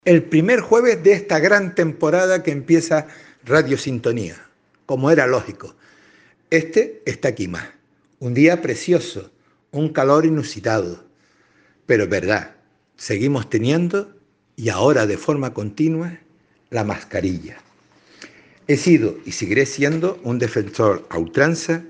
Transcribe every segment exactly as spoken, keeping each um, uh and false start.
El primer jueves de esta gran temporada que empieza Radio Sintonía, como era lógico. Este está aquí más. Un día precioso, un calor inusitado. Pero es verdad, seguimos teniendo, y ahora de forma continua, la mascarilla. He sido y seguiré siendo un defensor a ultranza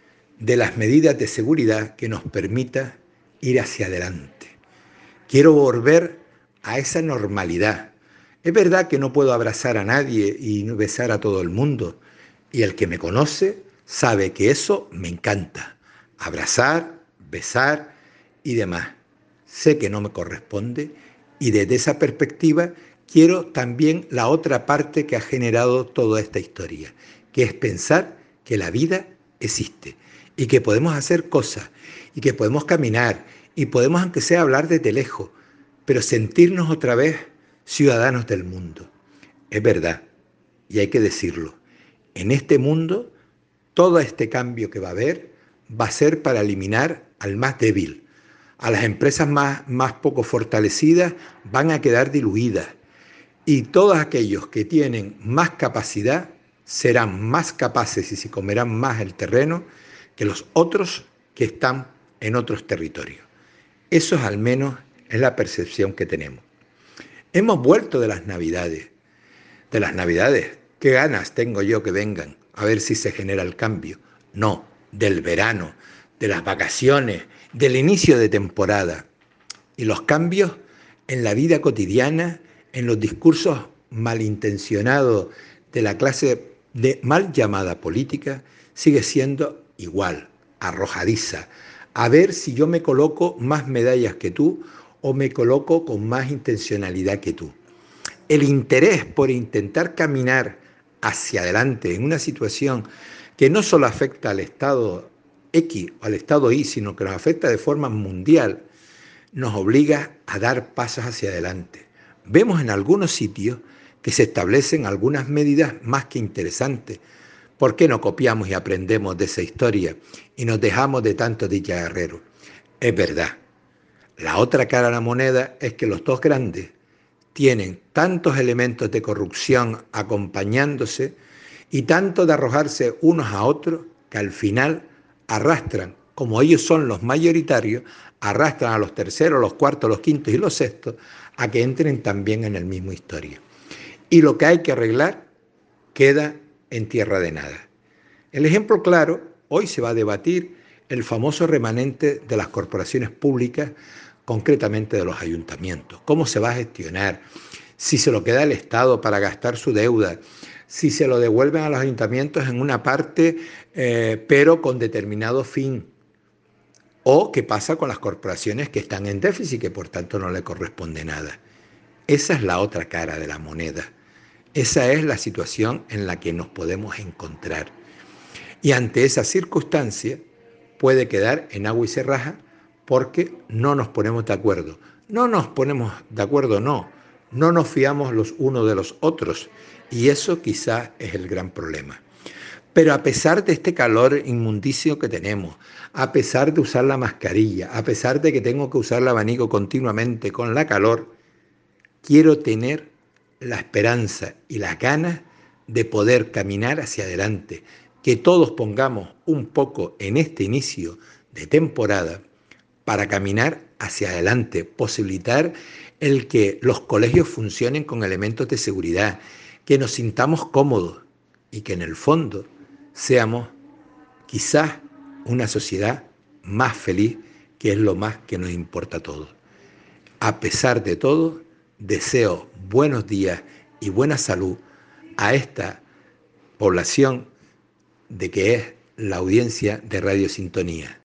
de las medidas de seguridad que nos permita ir hacia adelante. Quiero volver a esa normalidad. Es verdad que no puedo abrazar a nadie y besar a todo el mundo. Y el que me conoce sabe que eso me encanta. Abrazar, besar y demás. Sé que no me corresponde y desde esa perspectiva quiero también la otra parte que ha generado toda esta historia, que es pensar que la vida existe y que podemos hacer cosas y que podemos caminar y podemos aunque sea hablar desde lejos, pero sentirnos otra vez ciudadanos del mundo. Es verdad, y hay que decirlo, en este mundo todo este cambio que va a haber va a ser para eliminar al más débil. A las empresas más, más poco fortalecidas van a quedar diluidas y todos aquellos que tienen más capacidad serán más capaces y se comerán más el terreno que los otros que están en otros territorios. Eso es al menos es la percepción que tenemos. Hemos vuelto de las Navidades. De las Navidades, ¿qué ganas tengo yo que vengan? A ver si se genera el cambio. No, del verano, de las vacaciones, del inicio de temporada. Y los cambios en la vida cotidiana, en los discursos malintencionados de la clase de mal llamada política, sigue siendo igual, arrojadiza. A ver si yo me coloco más medallas que tú o me coloco con más intencionalidad que tú. El interés por intentar caminar hacia adelante en una situación que no solo afecta al Estado X o al Estado Y, sino que nos afecta de forma mundial, nos obliga a dar pasos hacia adelante. Vemos en algunos sitios que se establecen algunas medidas más que interesantes. ¿Por qué no copiamos y aprendemos de esa historia y nos dejamos de tanto dicharrero? Es verdad. La otra cara de la moneda es que los dos grandes tienen tantos elementos de corrupción acompañándose y tanto de arrojarse unos a otros que al final arrastran, como ellos son los mayoritarios, arrastran a los terceros, los cuartos, los quintos y los sextos a que entren también en el mismo historia. Y lo que hay que arreglar queda en tierra de nada. El ejemplo claro, hoy se va a debatir el famoso remanente de las corporaciones públicas, concretamente de los ayuntamientos. ¿Cómo se va a gestionar? Si se lo queda el Estado para gastar su deuda, si se lo devuelven a los ayuntamientos en una parte, eh, pero con determinado fin. O qué pasa con las corporaciones que están en déficit y que por tanto no le corresponde nada. Esa es la otra cara de la moneda. Esa es la situación en la que nos podemos encontrar. Y ante esa circunstancia puede quedar en agua y se raja porque no nos ponemos de acuerdo. No nos ponemos de acuerdo, no. No nos fiamos los unos de los otros. Y eso quizá es el gran problema. Pero a pesar de este calor inmundicio que tenemos, a pesar de usar la mascarilla, a pesar de que tengo que usar el abanico continuamente con la calor, quiero tener la esperanza y las ganas de poder caminar hacia adelante, que todos pongamos un poco en este inicio de temporada para caminar hacia adelante, posibilitar el que los colegios funcionen con elementos de seguridad, que nos sintamos cómodos y que en el fondo seamos quizás una sociedad más feliz, que es lo más que nos importa a todos. A pesar de todo, deseo buenos días y buena salud a esta población de que es la audiencia de Radio Sintonía.